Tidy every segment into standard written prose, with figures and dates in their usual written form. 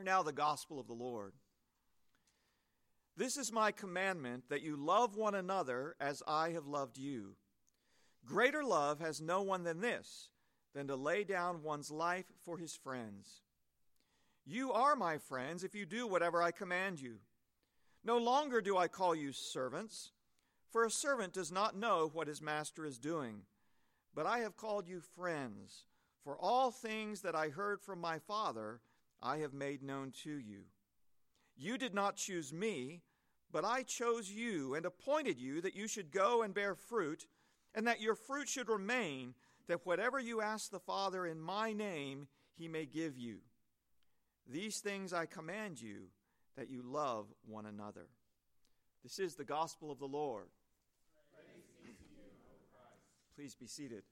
Now the gospel of the Lord. This is my commandment, that you love one another as I have loved you. Greater love has no one than this, than to lay down one's life for his friends. You are my friends if you do whatever I command you. No longer do I call you servants, for a servant does not know what his master is doing. But I have called you friends, for all things that I heard from my Father I have made known to you. You did not choose me, but I chose you and appointed you that you should go and bear fruit, and that your fruit should remain, that whatever you ask the Father in my name, he may give you. These things I command you, that you love one another. This is the gospel of the Lord. Praise be to you, O Christ. Please be seated.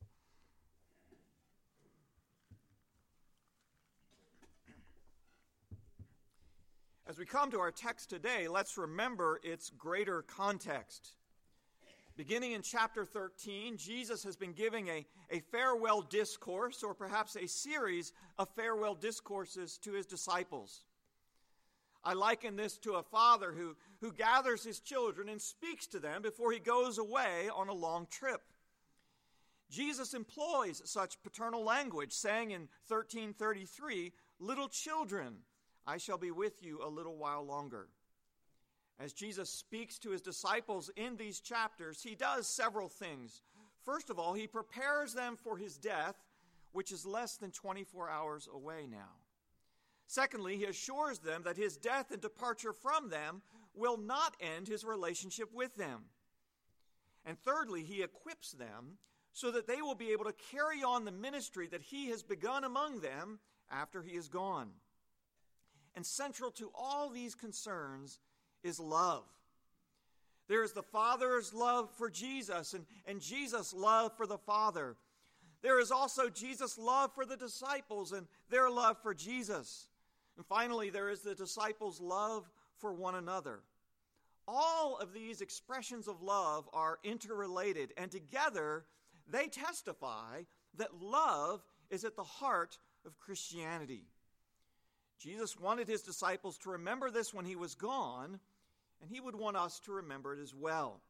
As we come to our text today, let's remember its greater context. Beginning in chapter 13, Jesus has been giving a farewell discourse, or perhaps a series of farewell discourses to his disciples. I liken this to a father who gathers his children and speaks to them before he goes away on a long trip. Jesus employs such paternal language, saying in 13:33, "Little children, I shall be with you a little while longer." As Jesus speaks to his disciples in these chapters, he does several things. First of all, he prepares them for his death, which is less than 24 hours away now. Secondly, he assures them that his death and departure from them will not end his relationship with them. And thirdly, he equips them so that they will be able to carry on the ministry that he has begun among them after he is gone. And central to all these concerns is love. There is the Father's love for Jesus and Jesus' love for the Father. There is also Jesus' love for the disciples and their love for Jesus. And finally, there is the disciples' love for one another. All of these expressions of love are interrelated, and together they testify that love is at the heart of Christianity. Jesus wanted his disciples to remember this when he was gone, and he would want us to remember it as well.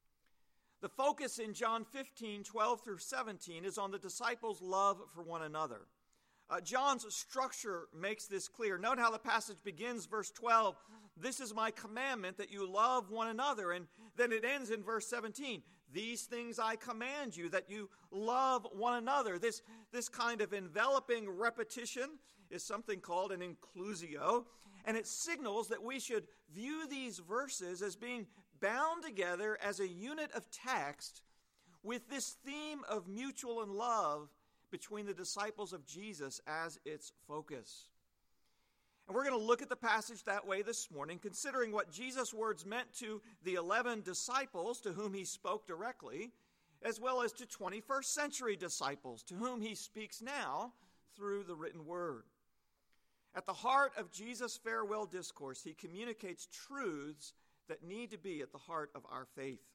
The focus in John 15:12 through 17 is on the disciples' love for one another. John's structure makes this clear. Note how the passage begins, verse 12, "This is my commandment, that you love one another." And then it ends in verse 17, "These things I command you, that you love one another." This kind of enveloping repetition is something called an inclusio, and it signals that we should view these verses as being bound together as a unit of text with this theme of mutual love between the disciples of Jesus as its focus. And we're going to look at the passage that way this morning, considering what Jesus' words meant to the 11 disciples to whom he spoke directly, as well as to 21st century disciples to whom he speaks now through the written word. At the heart of Jesus' farewell discourse, he communicates truths that need to be at the heart of our faith.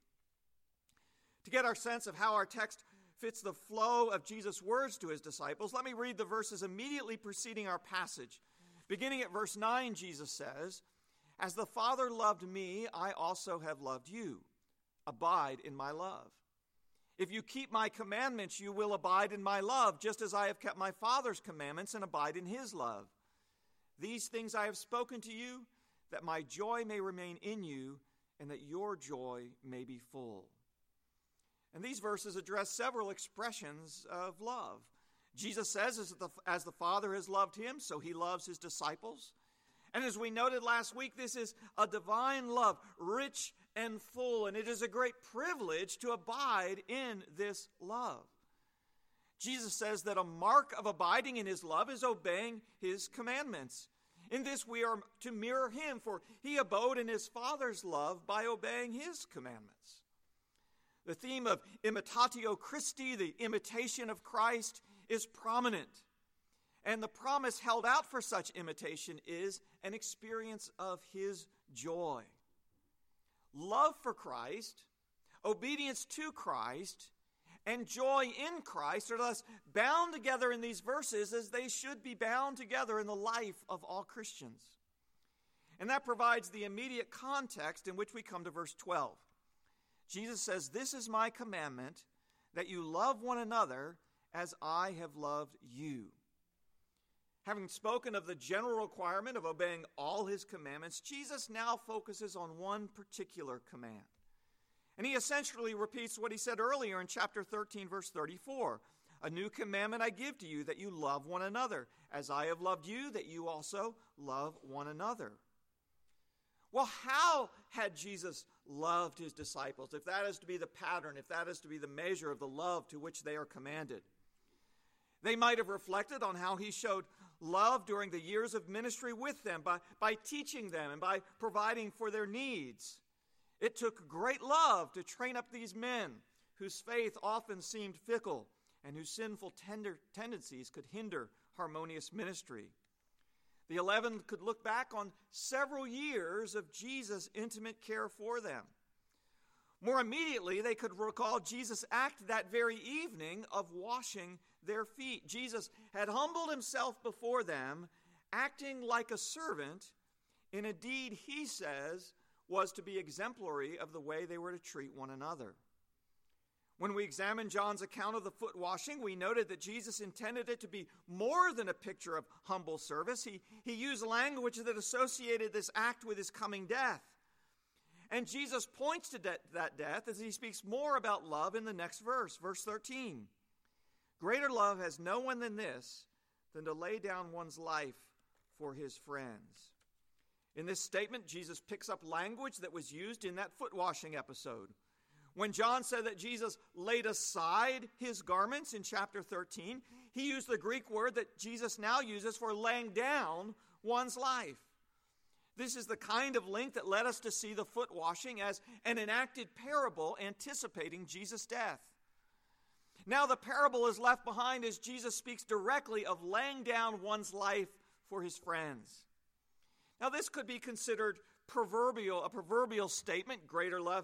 To get our sense of how our text fits the flow of Jesus' words to his disciples, let me read the verses immediately preceding our passage. Beginning at verse 9, Jesus says, "As the Father loved me, I also have loved you. Abide in my love. If you keep my commandments, you will abide in my love, just as I have kept my Father's commandments and abide in his love. These things I have spoken to you, that my joy may remain in you, and that your joy may be full." And these verses address several expressions of love. Jesus says, as the Father has loved him, so he loves his disciples. And as we noted last week, this is a divine love, rich and full, and it is a great privilege to abide in this love. Jesus says that a mark of abiding in his love is obeying his commandments. In this we are to mirror him, for he abode in his Father's love by obeying his commandments. The theme of imitatio Christi, the imitation of Christ, is prominent. And the promise held out for such imitation is an experience of his joy. Love for Christ, obedience to Christ, and joy in Christ are thus bound together in these verses as they should be bound together in the life of all Christians. And that provides the immediate context in which we come to verse 12. Jesus says, "This is my commandment, that you love one another as I have loved you." Having spoken of the general requirement of obeying all his commandments, Jesus now focuses on one particular command. And he essentially repeats what he said earlier in chapter 13, verse 34. "A new commandment I give to you, that you love one another. As I have loved you, that you also love one another." Well, how had Jesus loved his disciples, if that is to be the pattern, if that is to be the measure of the love to which they are commanded? They might have reflected on how he showed love during the years of ministry with them by teaching them and by providing for their needs. It took great love to train up these men whose faith often seemed fickle and whose sinful tendencies could hinder harmonious ministry. The 11 could look back on several years of Jesus' intimate care for them. More immediately, they could recall Jesus' act that very evening of washing their feet. Jesus had humbled himself before them, acting like a servant, in a deed he says was to be exemplary of the way they were to treat one another. When we examined John's account of the foot washing, we noted that Jesus intended it to be more than a picture of humble service. He used language that associated this act with his coming death. And Jesus points to that death as he speaks more about love in the next verse, verse 13. "Greater love has no one than this, than to lay down one's life for his friends." In this statement, Jesus picks up language that was used in that foot washing episode. When John said that Jesus laid aside his garments in chapter 13, he used the Greek word that Jesus now uses for laying down one's life. This is the kind of link that led us to see the foot washing as an enacted parable anticipating Jesus' death. Now the parable is left behind as Jesus speaks directly of laying down one's life for his friends. Now this could be considered a proverbial statement. Greater love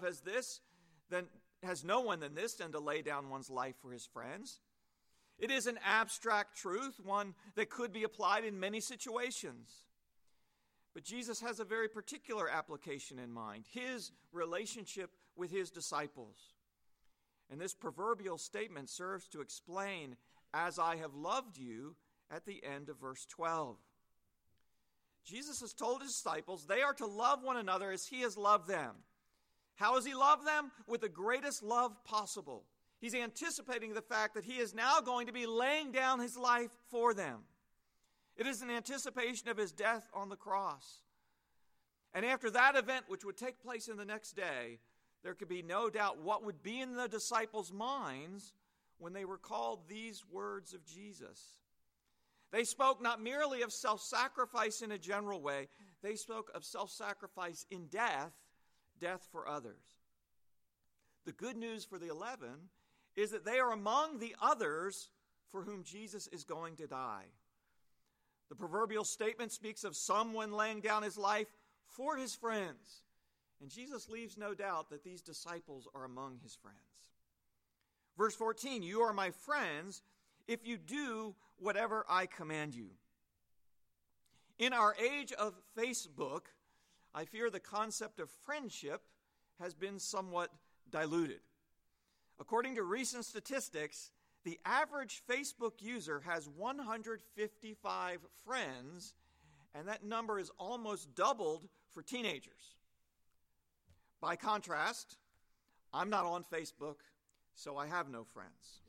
has no one than this, than to lay down one's life for his friends. It is an abstract truth, one that could be applied in many situations. But Jesus has a very particular application in mind, his relationship with his disciples. And this proverbial statement serves to explain, "As I have loved you," at the end of verse 12. Jesus has told his disciples they are to love one another as he has loved them. How has he loved them? With the greatest love possible. He's anticipating the fact that he is now going to be laying down his life for them. It is an anticipation of his death on the cross. And after that event, which would take place in the next day, there could be no doubt what would be in the disciples' minds when they recalled these words of Jesus. They spoke not merely of self-sacrifice in a general way, they spoke of self-sacrifice in death for others. The good news for the 11 is that they are among the others for whom Jesus is going to die. The proverbial statement speaks of someone laying down his life for his friends. And Jesus leaves no doubt that these disciples are among his friends. Verse 14, "You are my friends if you do whatever I command you." In our age of Facebook, I fear the concept of friendship has been somewhat diluted. According to recent statistics, the average Facebook user has 155 friends, and that number is almost doubled for teenagers. By contrast, I'm not on Facebook, so I have no friends.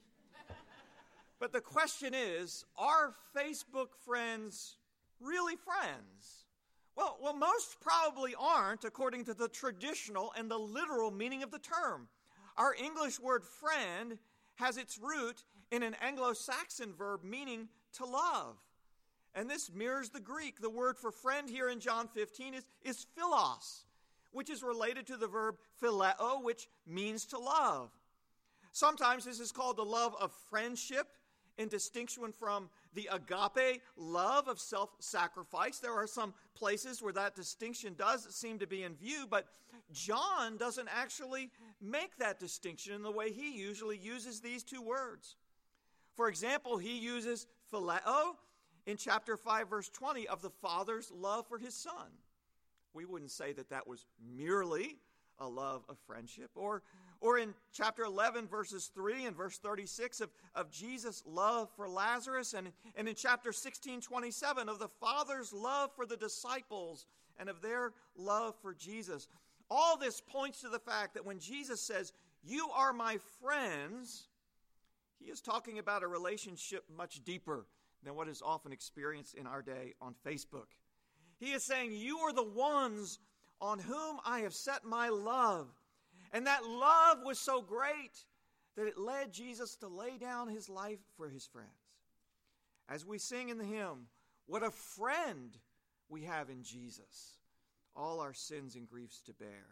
But the question is, are Facebook friends really friends? Well, most probably aren't, according to the traditional and the literal meaning of the term. Our English word friend has its root in an Anglo-Saxon verb meaning to love. And this mirrors the Greek. The word for friend here in John 15 is philos, which is related to the verb phileo, which means to love. Sometimes this is called the love of friendship, in distinction from the agape love of self-sacrifice. There are some places where that distinction does seem to be in view, but John doesn't actually make that distinction in the way he usually uses these two words. For example, he uses phileo in chapter 5, verse 20, of the Father's love for his Son. We wouldn't say that that was merely a love of friendship. Or in chapter 11, verses 3 and verse 36 of Jesus' love for Lazarus, and in chapter 16, 27 of the Father's love for the disciples and of their love for Jesus. All this points to the fact that when Jesus says, "You are my friends," he is talking about a relationship much deeper than what is often experienced in our day on Facebook. He is saying, "You are the ones on whom I have set my love." And that love was so great that it led Jesus to lay down his life for his friends. As we sing in the hymn, "What a friend we have in Jesus, all our sins and griefs to bear."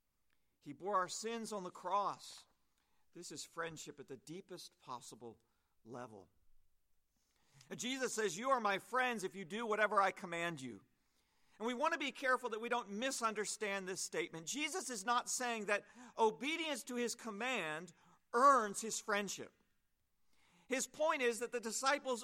He bore our sins on the cross. This is friendship at the deepest possible level. And Jesus says, "You are my friends if you do whatever I command you." And we want to be careful that we don't misunderstand this statement. Jesus is not saying that obedience to his command earns his friendship. His point is that the disciples'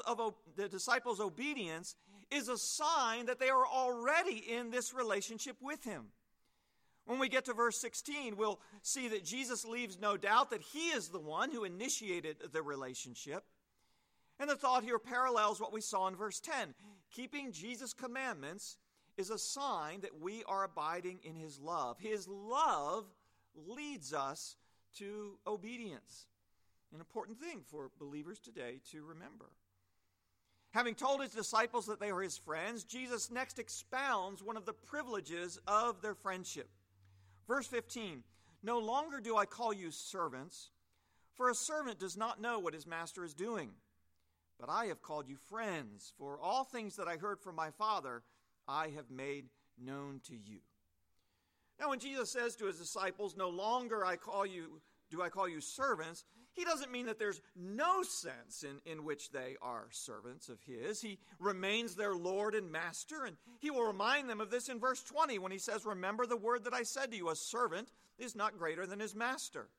obedience is a sign that they are already in this relationship with him. When we get to verse 16, we'll see that Jesus leaves no doubt that he is the one who initiated the relationship. And the thought here parallels what we saw in verse 10. Keeping Jesus' commandments is a sign that we are abiding in his love. His love leads us to obedience. An important thing for believers today to remember. Having told his disciples that they are his friends, Jesus next expounds one of the privileges of their friendship. Verse 15, "No longer do I call you servants, for a servant does not know what his master is doing. But I have called you friends, for all things that I heard from my Father I have made known to you." Now, when Jesus says to his disciples, "No longer do I call you servants," he doesn't mean that there's no sense in which they are servants of his. He remains their Lord and Master, and he will remind them of this in verse 20 when he says, "Remember the word that I said to you, a servant is not greater than his master."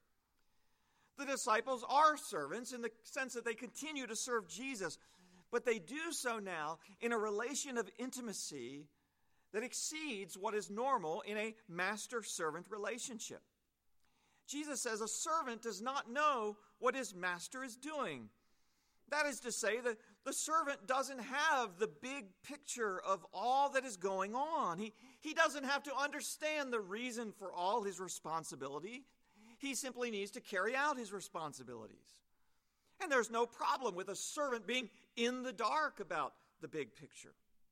The disciples are servants in the sense that they continue to serve Jesus, but they do so now in a relation of intimacy that exceeds what is normal in a master-servant relationship. Jesus says a servant does not know what his master is doing. That is to say that the servant doesn't have the big picture of all that is going on. He doesn't have to understand the reason for all his responsibility. He simply needs to carry out his responsibilities. And there's no problem with a servant being in the dark about the big picture.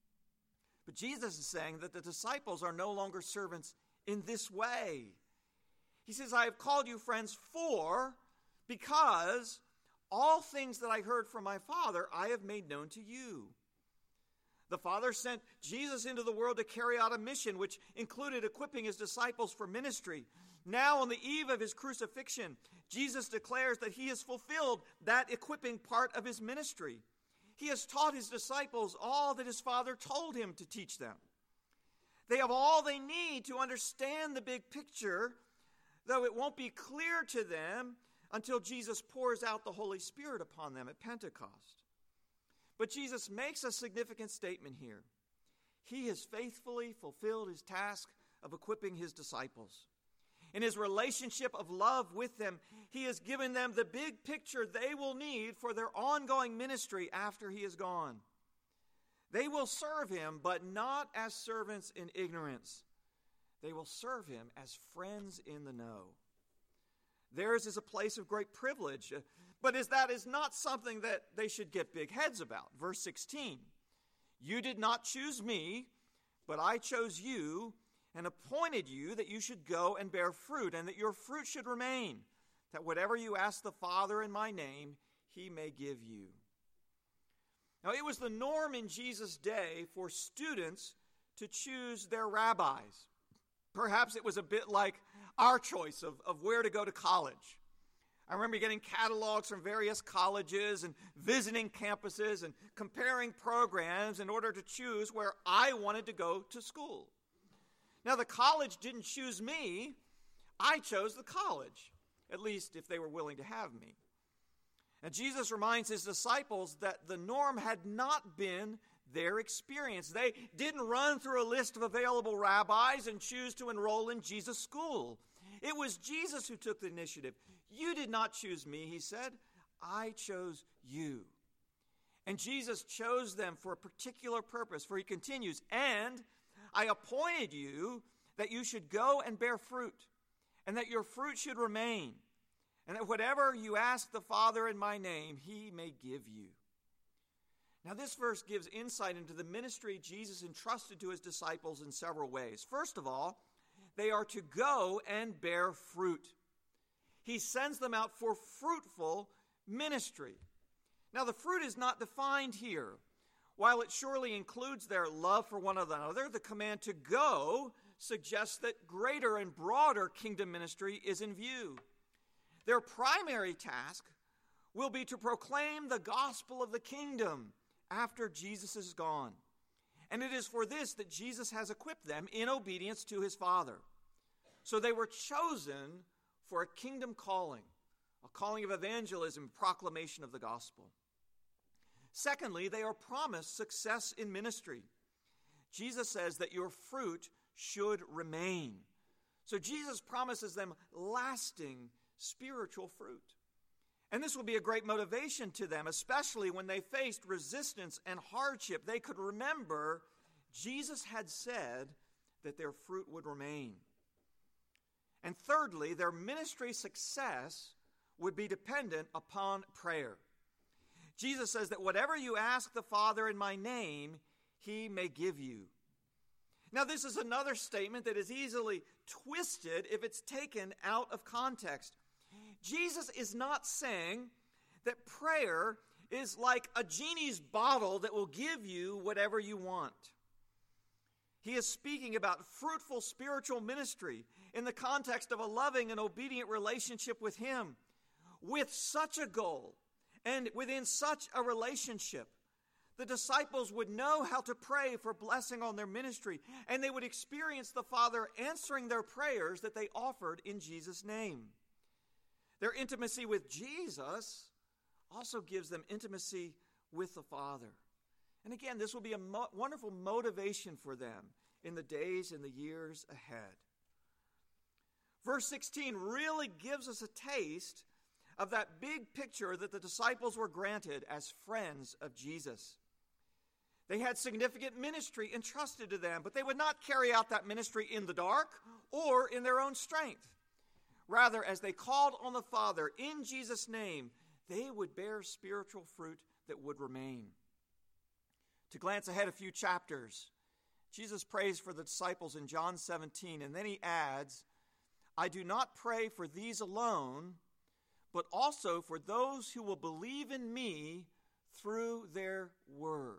But Jesus is saying that the disciples are no longer servants in this way. He says, "I have called you friends because all things that I heard from my Father I have made known to you." The Father sent Jesus into the world to carry out a mission which included equipping his disciples for ministry. Now, on the eve of his crucifixion, Jesus declares that he has fulfilled that equipping part of his ministry. He has taught his disciples all that his Father told him to teach them. They have all they need to understand the big picture, though it won't be clear to them until Jesus pours out the Holy Spirit upon them at Pentecost. But Jesus makes a significant statement here. He has faithfully fulfilled his task of equipping his disciples. In his relationship of love with them, he has given them the big picture they will need for their ongoing ministry after he is gone. They will serve him, but not as servants in ignorance. They will serve him as friends in the know. Theirs is a place of great privilege, but that is not something that they should get big heads about. Verse 16, "You did not choose me, but I chose you and appointed you that you should go and bear fruit, and that your fruit should remain, that whatever you ask the Father in my name, he may give you." Now, it was the norm in Jesus' day for students to choose their rabbis. Perhaps it was a bit like our choice of where to go to college. I remember getting catalogs from various colleges and visiting campuses and comparing programs in order to choose where I wanted to go to school. Now, the college didn't choose me. I chose the college, at least if they were willing to have me. And Jesus reminds his disciples that the norm had not been their experience. They didn't run through a list of available rabbis and choose to enroll in Jesus' school. It was Jesus who took the initiative. You did not choose me, he said. I chose you. And Jesus chose them for a particular purpose, for he continues, and I appointed you that you should go and bear fruit, and that your fruit should remain, and that whatever you ask the Father in my name, he may give you. Now, this verse gives insight into the ministry Jesus entrusted to his disciples in several ways. First of all, they are to go and bear fruit. He sends them out for fruitful ministry. Now, the fruit is not defined here. While it surely includes their love for one another, the command to go suggests that greater and broader kingdom ministry is in view. Their primary task will be to proclaim the gospel of the kingdom after Jesus is gone. And it is for this that Jesus has equipped them in obedience to his Father. So they were chosen for a kingdom calling, a calling of evangelism, proclamation of the gospel. Secondly, they are promised success in ministry. Jesus says that your fruit should remain. So Jesus promises them lasting spiritual fruit. And this will be a great motivation to them, especially when they faced resistance and hardship. They could remember Jesus had said that their fruit would remain. And thirdly, their ministry success would be dependent upon prayer. Jesus says that whatever you ask the Father in my name, he may give you. Now, this is another statement that is easily twisted if it's taken out of context. Jesus is not saying that prayer is like a genie's bottle that will give you whatever you want. He is speaking about fruitful spiritual ministry in the context of a loving and obedient relationship with him. With such a goal and within such a relationship, the disciples would know how to pray for blessing on their ministry, and they would experience the Father answering their prayers that they offered in Jesus' name. Their intimacy with Jesus also gives them intimacy with the Father. And again, this will be a wonderful motivation for them in the days and the years ahead. Verse 16 really gives us a taste of that big picture that the disciples were granted as friends of Jesus. They had significant ministry entrusted to them, but they would not carry out that ministry in the dark or in their own strength. Rather, as they called on the Father in Jesus' name, they would bear spiritual fruit that would remain. To glance ahead a few chapters, Jesus prays for the disciples in John 17, and then he adds, I do not pray for these alone, but also for those who will believe in me through their word.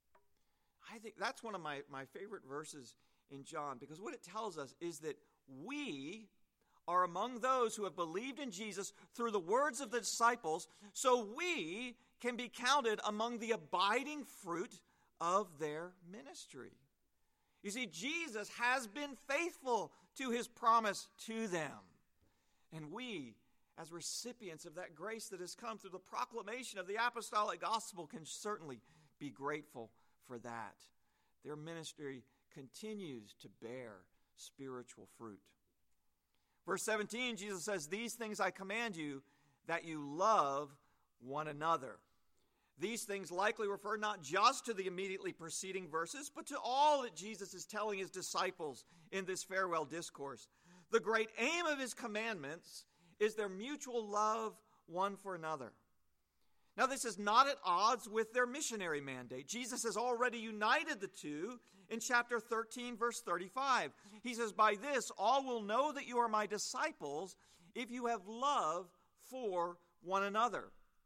I think that's one of my favorite verses in John, because what it tells us is that we are among those who have believed in Jesus through the words of the disciples, so we can be counted among the abiding fruit of their ministry. You see, Jesus has been faithful to his promise to them. And we, as recipients of that grace that has come through the proclamation of the apostolic gospel, can certainly be grateful for that. Their ministry continues to bear spiritual fruit. Verse 17, Jesus says, these things I command you, that you love one another. These things likely refer not just to the immediately preceding verses, but to all that Jesus is telling his disciples in this farewell discourse. The great aim of his commandments is their mutual love one for another. Now, this is not at odds with their missionary mandate. Jesus has already united the two in chapter 13, verse 35. He says, by this all will know that you are my disciples if you have love for one another.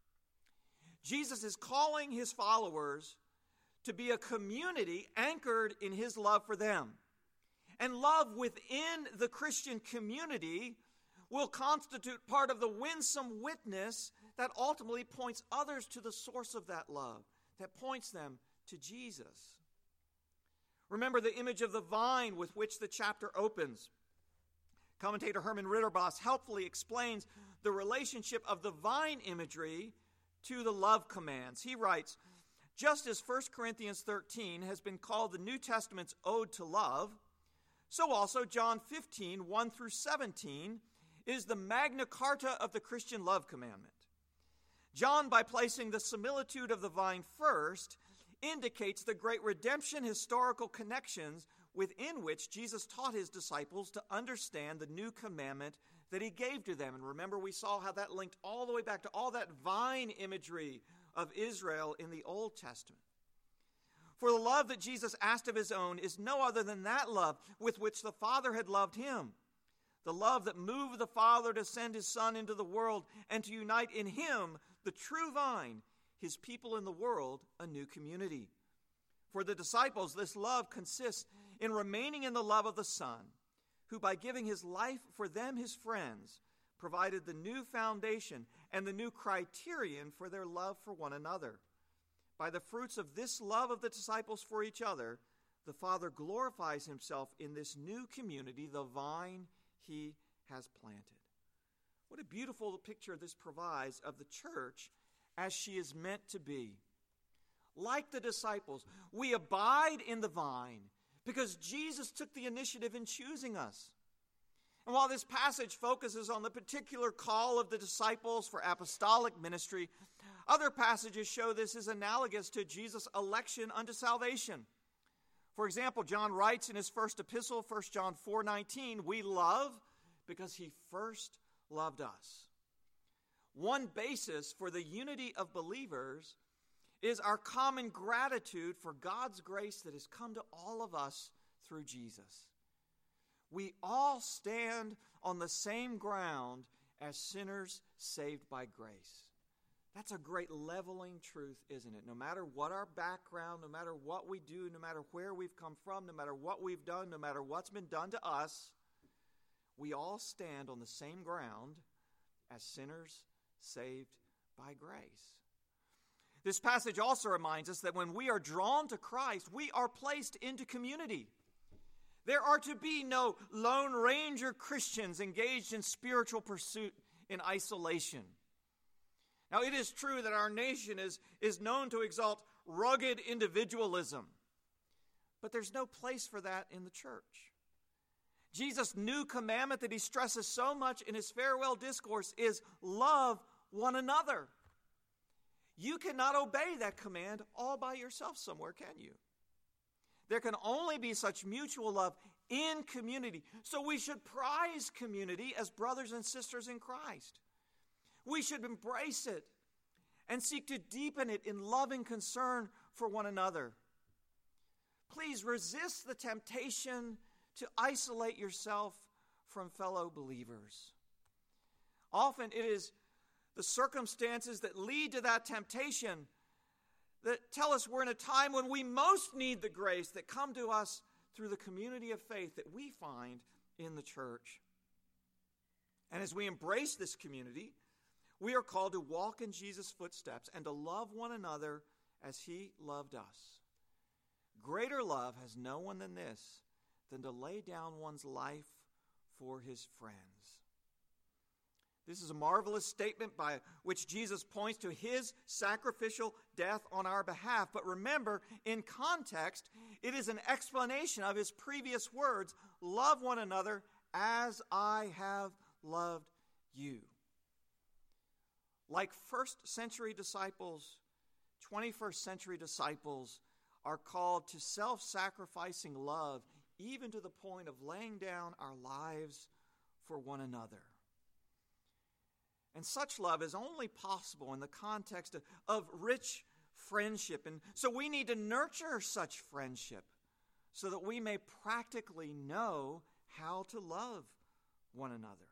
Jesus is calling his followers to be a community anchored in his love for them. And love within the Christian community will constitute part of the winsome witness that ultimately points others to the source of that love, that points them to Jesus. Remember the image of the vine with which the chapter opens. Commentator Herman Ritterboss helpfully explains the relationship of the vine imagery to the love commands. He writes, just as 1 Corinthians 13 has been called the New Testament's ode to love, so also John 15, 1 through 17, is the Magna Carta of the Christian love commandment. John, by placing the similitude of the vine first, indicates the great redemption historical connections within which Jesus taught his disciples to understand the new commandment that he gave to them. And remember, we saw how that linked all the way back to all that vine imagery of Israel in the Old Testament. For the love that Jesus asked of his own is no other than that love with which the Father had loved him. The love that moved the Father to send his Son into the world and to unite in him, the true vine, his people in the world, a new community. For the disciples, this love consists in remaining in the love of the Son, who by giving his life for them, his friends, provided the new foundation and the new criterion for their love for one another. By the fruits of this love of the disciples for each other, the Father glorifies himself in this new community, the vine he has planted. What a beautiful picture this provides of the church as she is meant to be. Like the disciples, we abide in the vine because Jesus took the initiative in choosing us. And while this passage focuses on the particular call of the disciples for apostolic ministry, other passages show this is analogous to Jesus' election unto salvation. For example, John writes in his first epistle, 1 John 4:19, we love because he first loved us. One basis for the unity of believers is our common gratitude for God's grace that has come to all of us through Jesus. We all stand on the same ground as sinners saved by grace. That's a great leveling truth, isn't it? No matter what our background, no matter what we do, no matter where we've come from, no matter what we've done, no matter what's been done to us, we all stand on the same ground as sinners saved by grace. This passage also reminds us that when we are drawn to Christ, we are placed into community. There are to be no Lone Ranger Christians engaged in spiritual pursuit in isolation. Now, it is true that our nation is known to exalt rugged individualism, but there's no place for that in the church. Jesus' new commandment that he stresses so much in his farewell discourse is love one another. You cannot obey that command all by yourself somewhere, can you? There can only be such mutual love in community. So we should prize community as brothers and sisters in Christ. We should embrace it and seek to deepen it in loving concern for one another. Please resist the temptation to isolate yourself from fellow believers. Often it is the circumstances that lead to that temptation that tell us we're in a time when we most need the grace that come to us through the community of faith that we find in the church. And as we embrace this community, we are called to walk in Jesus' footsteps and to love one another as he loved us. Greater love has no one than this, than to lay down one's life for his friends. This is a marvelous statement by which Jesus points to his sacrificial death on our behalf. But remember, in context, it is an explanation of his previous words, love one another as I have loved you. Like first century disciples, 21st century disciples are called to self-sacrificing love, even to the point of laying down our lives for one another. And such love is only possible in the context of rich friendship. And so we need to nurture such friendship so that we may practically know how to love one another.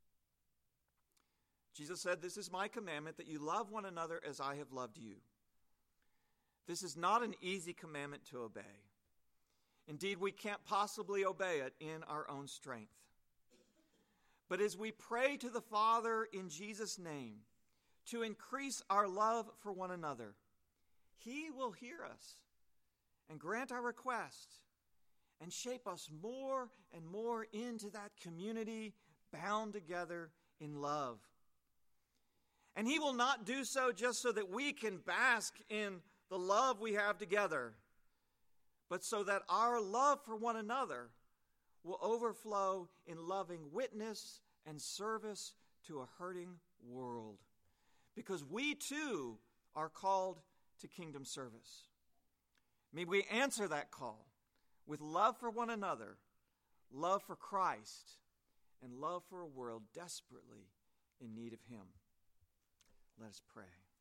Jesus said, "This is my commandment, that you love one another as I have loved you." This is not an easy commandment to obey. Indeed, we can't possibly obey it in our own strength. But as we pray to the Father in Jesus' name to increase our love for one another, He will hear us and grant our request and shape us more and more into that community bound together in love. And He will not do so just so that we can bask in the love we have together, but so that our love for one another will overflow in loving witness and service to a hurting world. Because we too are called to kingdom service. May we answer that call with love for one another, love for Christ, and love for a world desperately in need of Him. Let us pray.